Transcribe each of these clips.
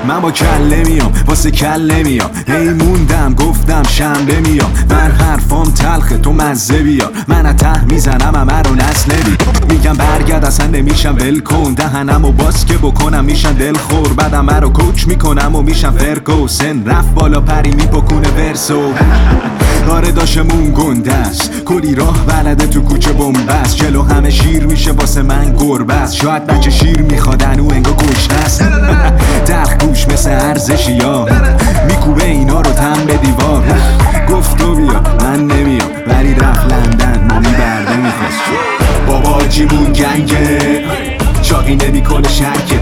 من با کله میام واسه کله میام، هی موندم گفتم شنبه میام. من حرفام تلخه تو مزه بیار، من از ته میزنم همه رو نسل میگم برگرد اصلا نمیشم ول کن، دهنم و باز که بکنم میشن دل خور، بعدم من رو کوچ میکنم و میشم فرکو، سن رفت بالا پری میپکونه ورسو. آره داشمون گنده است، کلی راه بلده تو کوچه بنبست، جلو همه شیر میشه واسه من گربه است، شاید بچه شیر میخوادن و انگا کشته است. درخ گوش مثل ارزشی ها میکوبه اینا رو تن به دیوار، گفت تو بیا من نمیام ولی رفت لندن مامی برده میخواست. بابا جیمون گنگه چاقی نمیکنه شرکه،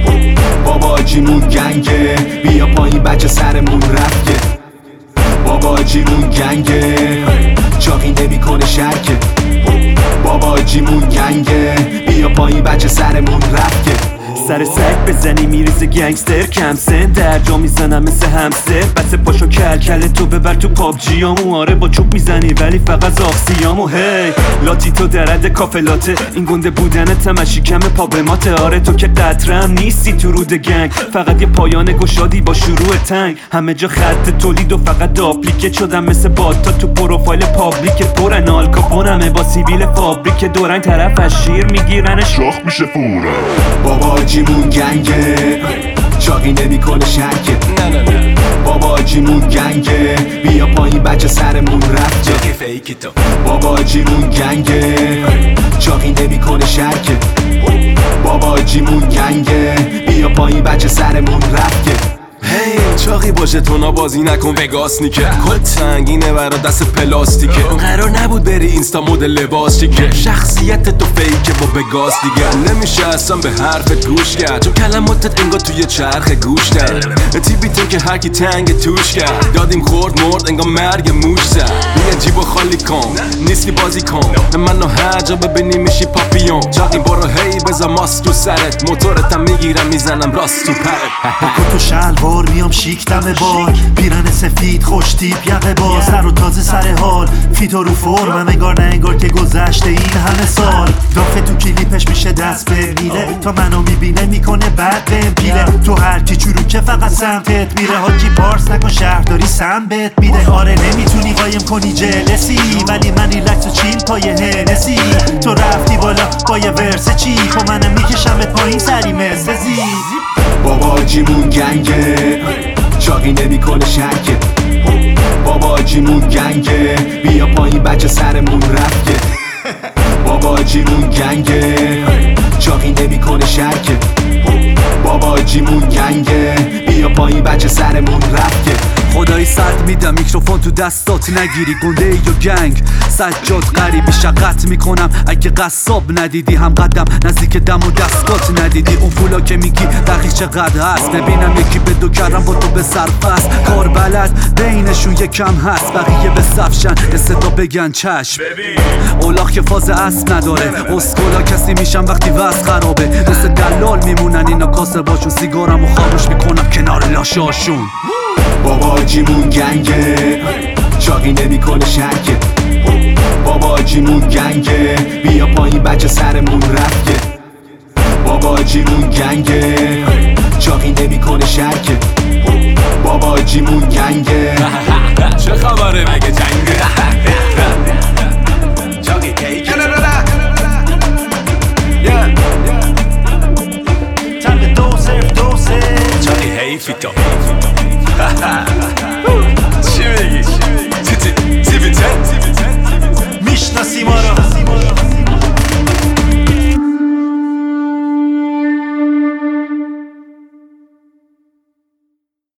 بابا جیمون گنگه بیا پایین بچه سرمون رفت که، بابا جیمون گنگه چاقی نمیکنه شرکه، بابا جیمون گنگه بیا پایین بچه سرمون رفت که. سر سگ بزنی میریزه گنگستر، کم سن در جا میزنم مثل همستر، بس پاشو کل تو ببر تو پابجیامو، آره با چوب میزنی ولی فقط زاغسیامو. هی لاتی تو درد کافلاته، این گنده بودن تمشی کم پابماته، آره تو که قطرم نیستی تو رود گنگ، فقط یه پایان گشادی با شروع تنگ، همه جا خط تولید و فقط داپلیکت شدم مثل باتا تو پروفایل پابلیک، پرن آلکاپونمه با سیبیل فابریک، دورنگ طرف از شیر میگیرنش شاخ میشه فورا. بابا جیمون گنگه چاقی نمیکنه شرکه، بابا جیمون گنگه بیا پایین بچه سرمون رفت جاگه فیکی تو، بابا جیمون گنگه چاقی نمیکنه شرکه، بابا جیمون گنگه بیا پایین بچه سرمون رفت که. هی چاقی باشه تونا بازی نکن وگاس نیکه، کل سنگینه برا دست پلاستیکه، قرار نبود بری اینستا مدل لباس چیکه، شخصیت تو فیکه با بگاس دیگه، نمیشه اصلا به حرفت گوش کرد، چون کلماتت انگار توی چرخ گوش کرد، تیبی تو که هرکی تنگ توش کرد، دادیم خورد مرد انگار مرگ موش زد، بیا جیبو خالی کن نیستی بازی کن، منو هر جا ببینی میشی پاپیون، چاقی برو هی بزا ماست تو سرت، موتورتم میگیرم میزنم راست تو پرت، تو شلوار میام شیک دم بار، پیرن سفید خوش تیپ یقه باز، سر و تازه سر حال فیتو رو فرمم انگار نه انگار که گذشته این همه سال، دافه تو کلیپش میشه دست به میله، تا منو میبینه میکنه بعد به پیله، تو هر کی چروکه فقط سمتت میره، حاجی پارس نکن شهرداری سم بهت میده، آره نمیتونی قایم کنی جلسی، ولی من ریلکس و چیل پای هنسی، تو رفتی بالا با یه ورس چی، خب منم میکشمت پایین سری مثل زی. بابا جیمون گنگه چاقی نمیکنه شرکه، بابا جیمون گنگه بیا پایین بچه سرمون رفت که، بابا جیمون گنگه چاقی نمیکنه شرکه، بابا جیمون گنگه بیا پایین بچه سرمون رفت که. خدایی صد میدم میکروفون تو دستات نگیری، گنده ای یا گنگ سجاد غریبی شقت میکنم، اگه قصاب ندیدی هم قدم نزدیک دم و دستات ندیدی، اون پولا که میگی دقیق چقدر هست، ببینم یکی به دو کردم با تو به سرفست، کار بلد بینشون یکم هست، بقیه به صفشن یه صدا بگن چشم، اولاخ که فاز اسب نداره، اسکولا کسی میشن وقتی وز خرابه، مثل دلال میمونن اینا کاسه باشون، سیگارم و خاموش میکنم کنار لاشاشون. بابا جیمون گنگه چاقی نمیکنه شرکه، بابا جیمون گنگه بیا پایین بچه سرمون رفت که، بابا جیمون گنگه چاقی نمیکنه شرکه، بابا جیمون گنگه چه خبره مگه جنگه